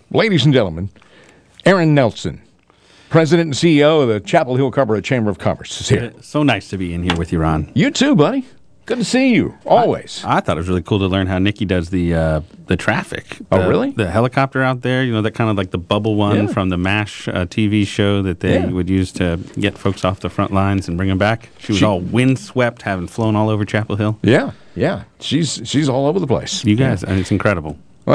ladies and gentlemen, Aaron Nelson, President and CEO of the Chapel Hill Cabarrus Chamber of Commerce, is here. So nice to be in here with you, Ron. You too, buddy. Good to see you, always. I thought it was really cool to learn how Nikki does the traffic. Oh, really? The helicopter out there, that kind of like the bubble one from the MASH TV show that they would use to get folks off the front lines and bring them back. She was all windswept, having flown all over Chapel Hill. Yeah. She's all over the place. You guys, it's incredible.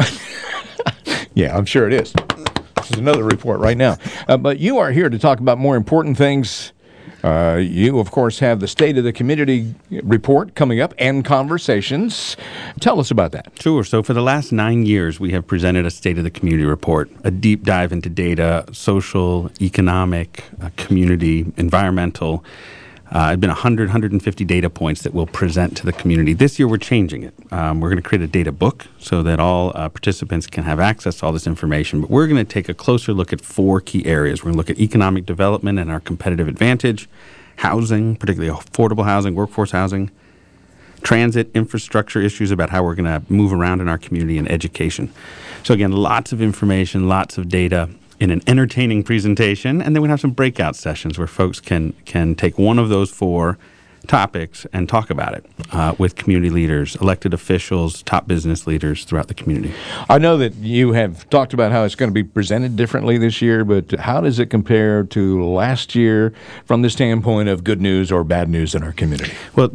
Yeah, I'm sure it is. This is another report right now. But you are here to talk about more important things. You, of course, have the State of the Community report coming up and conversations. Tell us about that. Sure. So for the last 9 years, we have presented a State of the Community report, a deep dive into data, social, economic, community, environmental. It's been 150 data points that we'll present to the community. This year, we're changing it. We're going to create a data book so that all participants can have access to all this information. But we're going to take a closer look at 4 key areas. We're going to look at economic development and our competitive advantage, housing, particularly affordable housing, workforce housing, transit, infrastructure issues about how we're going to move around in our community, and education. So again, lots of information, lots of data in an entertaining presentation, and then we have some breakout sessions where folks can take one of those 4 topics and talk about it with community leaders, elected officials, top business leaders throughout the community. I know that you have talked about how it's going to be presented differently this year, but how does it compare to last year from the standpoint of good news or bad news in our community? Well,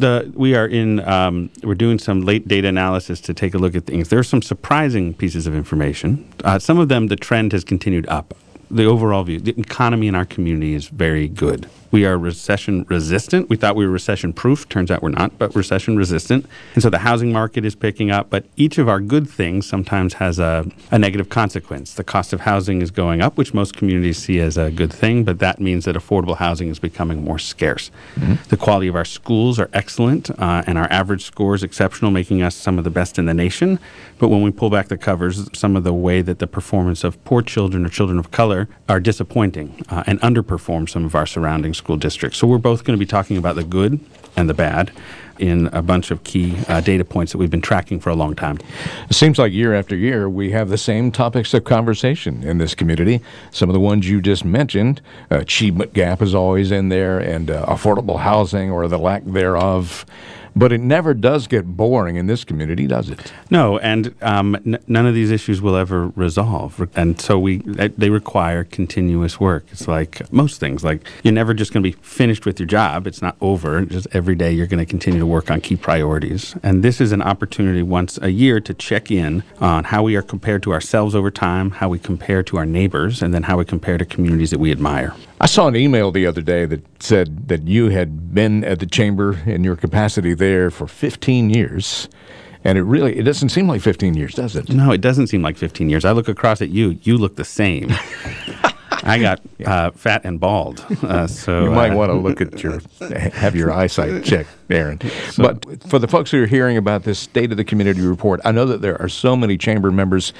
we're doing some late data analysis to take a look at things. There are some surprising pieces of information. Some of them, the trend has continued up. The overall view, the economy in our community is very good. We are recession resistant. We thought we were recession proof. Turns out we're not, but recession resistant. And so the housing market is picking up. But each of our good things sometimes has a negative consequence. The cost of housing is going up, which most communities see as a good thing. But that means that affordable housing is becoming more scarce. Mm-hmm. The quality of our schools are excellent, and our average score is exceptional, making us some of the best in the nation. But when we pull back the covers, some of the way that the performance of poor children or children of color are disappointing and underperform some of our surrounding school districts. So we're both going to be talking about the good and the bad in a bunch of key data points that we've been tracking for a long time. It seems like year after year we have the same topics of conversation in this community. Some of the ones you just mentioned, achievement gap is always in there, and affordable housing or the lack thereof. But it never does get boring in this community, does it? No, and none of these issues will ever resolve. And so they require continuous work. It's like most things. Like, you're never just going to be finished with your job. It's not over. Just every day you're going to continue to work on key priorities. And this is an opportunity once a year to check in on how we are compared to ourselves over time, how we compare to our neighbors, and then how we compare to communities that we admire. I saw an email the other day that said that you had been at the chamber in your capacity there for 15 years. And it doesn't seem like 15 years, does it? No, it doesn't seem like 15 years. I look across at you. You look the same. I got fat and bald. So you might want to have your eyesight checked, Aaron. But for the folks who are hearing about this State of the Community report, I know that there are so many chamber members,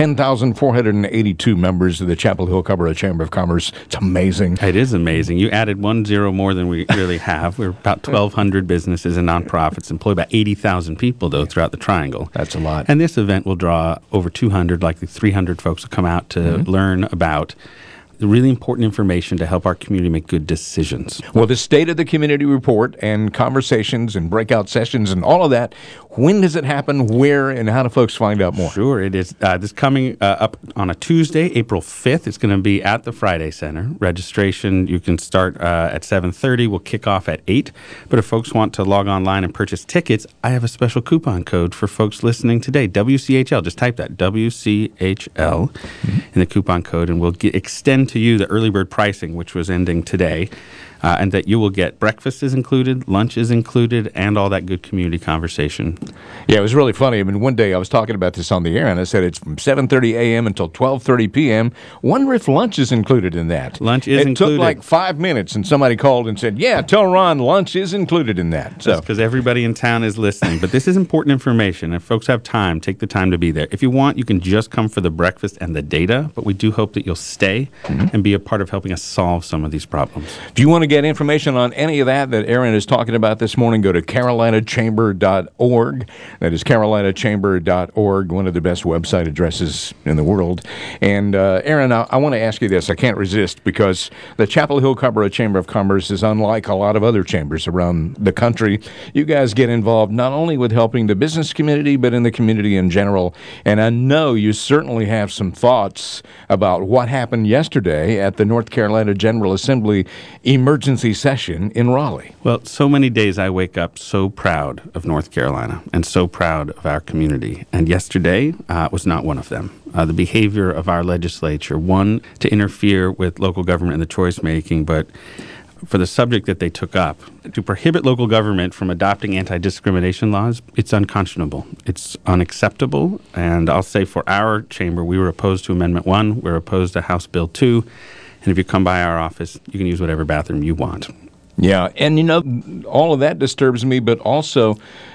10,482 members of the Chapel Hill Cabarrus Chamber of Commerce. It's amazing. It is amazing. You added 1 zero more than we really have. We're about 1,200 businesses and nonprofits, employ about 80,000 people, though, throughout the Triangle. That's a lot. And this event will draw over 200, likely 300 folks will come out to learn about the really important information to help our community make good decisions. Well, the State of the Community report and conversations and breakout sessions and all of that, when does it happen, where, and how do folks find out more? Sure, it is this coming up on a Tuesday, April 5th. It's going to be at the Friday Center. Registration, you can start at 7:30. We'll kick off at 8. But if folks want to log online and purchase tickets, I have a special coupon code for folks listening today, WCHL. Just type that, WCHL, in the coupon code, and we'll extend to you the early bird pricing, which was ending today. and that you will get breakfast is included, lunch is included, and all that good community conversation. Yeah, it was really funny. I mean, one day I was talking about this on the air, and I said it's from 7:30 a.m. until 12:30 p.m. Wonder if lunch is included in that. Lunch is included. It took like 5 minutes, and somebody called and said, yeah, tell Ron lunch is included in that. So because everybody in town is listening. But this is important information. If folks have time, take the time to be there. If you want, you can just come for the breakfast and the data, but we do hope that you'll stay and be a part of helping us solve some of these problems. If you want to get information on any of that Aaron is talking about this morning, go to carolinachamber.org. That is carolinachamber.org, one of the best website addresses in the world. And Aaron, I want to ask you this. I can't resist, because the Chapel Hill Cabarrua Chamber of Commerce is unlike a lot of other chambers around the country. You guys get involved not only with helping the business community, but in the community in general. And I know you certainly have some thoughts about what happened yesterday at the North Carolina General Assembly emergency session in Raleigh. Well, so many days I wake up so proud of North Carolina and so proud of our community. And yesterday was not one of them. The behavior of our legislature, one, to interfere with local government and the choice making, but for the subject that they took up, to prohibit local government from adopting anti-discrimination laws, it's unconscionable. It's unacceptable. And I'll say for our chamber, we were opposed to Amendment 1. We're opposed to House Bill 2. And if you come by our office, you can use whatever bathroom you want. Yeah, and all of that disturbs me, but also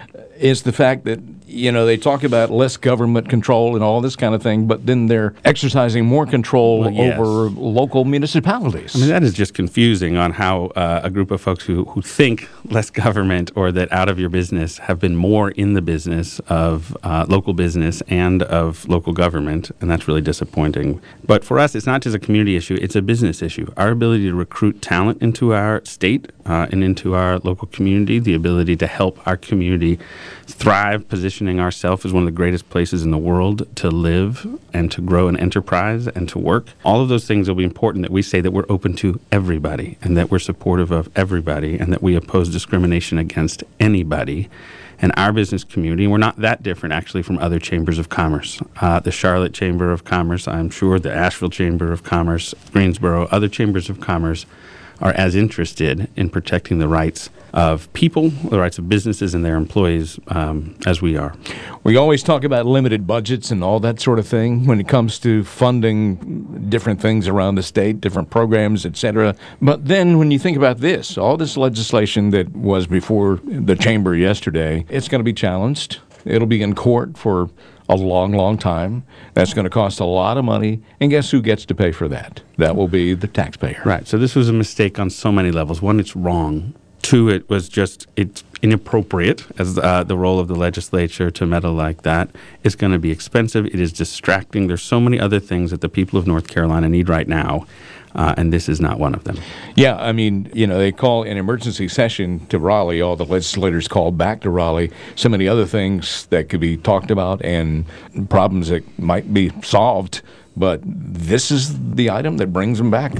is the fact that, they talk about less government control and all this kind of thing, but then they're exercising more control over local municipalities. I mean, that is just confusing on how a group of folks who think less government or that out of your business have been more in the business of local business and of local government, and that's really disappointing. But for us, it's not just a community issue, it's a business issue. Our ability to recruit talent into our state and into our local community, the ability to help our community thrive, positioning ourselves as one of the greatest places in the world to live and to grow an enterprise and to work. All of those things will be important that we say that we're open to everybody and that we're supportive of everybody and that we oppose discrimination against anybody. And our business community, we're not that different actually from other chambers of commerce. The Charlotte Chamber of Commerce, I'm sure, the Asheville Chamber of Commerce, Greensboro, other chambers of commerce are as interested in protecting the rights of people, the rights of businesses and their employees as we are. We always talk about limited budgets and all that sort of thing when it comes to funding different things around the state, different programs, et cetera. But then when you think about this, all this legislation that was before the chamber yesterday, it's going to be challenged. It'll be in court for a long, long time. That's going to cost a lot of money. And guess who gets to pay for that? That will be the taxpayer. Right. So this was a mistake on so many levels. One, it's wrong. Two, it's inappropriate as the role of the legislature to meddle like that. It's going to be expensive. It is distracting. There's so many other things that the people of North Carolina need right now. And this is not one of them. Yeah, I mean, they call an emergency session to Raleigh. All the legislators call back to Raleigh. So many other things that could be talked about and problems that might be solved. But this is the item that brings them back.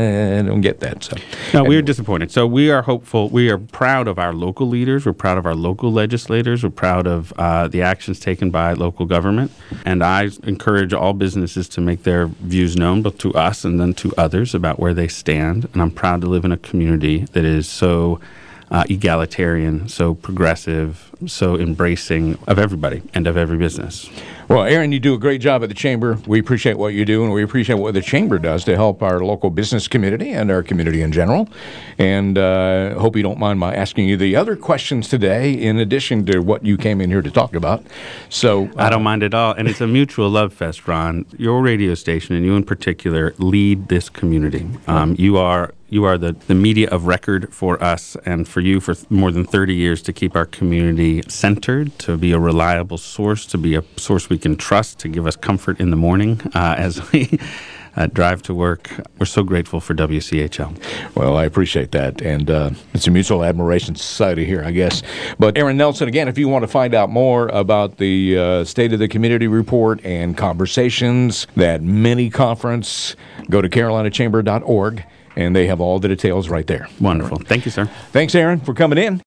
I don't get that. So no, we're disappointed. So we are hopeful. We are proud of our local leaders. We're proud of our local legislators. We're proud of the actions taken by local government. And I encourage all businesses to make their views known, both to us and then to others, about where they stand. And I'm proud to live in a community that is so egalitarian, so progressive, so embracing of everybody and of every business. Well, Aaron, you do a great job at the Chamber. We appreciate what you do, and we appreciate what the Chamber does to help our local business community and our community in general. And hope you don't mind my asking you the other questions today, in addition to what you came in here to talk about. So I don't mind at all. And it's a mutual love fest, Ron. Your radio station, and you in particular, lead this community. You are the media of record for us and for you for more than 30 years to keep our community centered, to be a reliable source, to be a source we can trust, to give us comfort in the morning as we drive to work. We're so grateful for WCHL. Well, I appreciate that. And it's a mutual admiration society here, I guess. But Aaron Nelson, again, if you want to find out more about the State of the Community Report and conversations, that mini conference, go to carolinachamber.org. And they have all the details right there. Wonderful. Thank you, sir. Thanks, Aaron, for coming in.